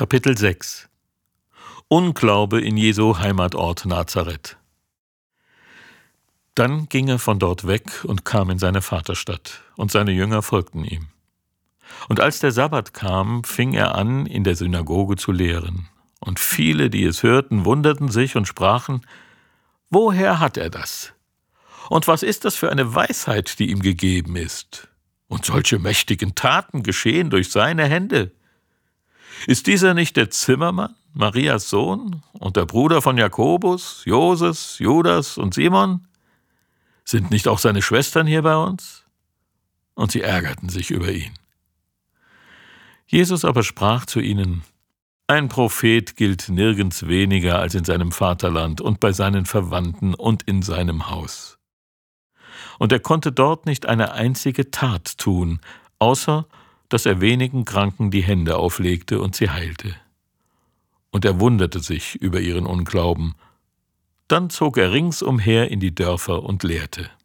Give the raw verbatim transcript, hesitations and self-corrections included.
Kapitel sechs Unglaube in Jesu Heimatort Nazareth. Dann ging er von dort weg und kam in seine Vaterstadt, und seine Jünger folgten ihm. Und als der Sabbat kam, fing er an, in der Synagoge zu lehren. Und viele, die es hörten, wunderten sich und sprachen: Woher hat er das? Und was ist das für eine Weisheit, die ihm gegeben ist? Und solche mächtigen Taten geschehen durch seine Hände. Ist dieser nicht der Zimmermann, Marias Sohn, und der Bruder von Jakobus, Joses, Judas und Simon? Sind nicht auch seine Schwestern hier bei uns? Und sie ärgerten sich über ihn. Jesus aber sprach zu ihnen: Ein Prophet gilt nirgends weniger als in seinem Vaterland und bei seinen Verwandten und in seinem Haus. Und er konnte dort nicht eine einzige Tat tun, außer dass er wenigen Kranken die Hände auflegte und sie heilte. Und er wunderte sich über ihren Unglauben. Dann zog er ringsumher in die Dörfer und lehrte.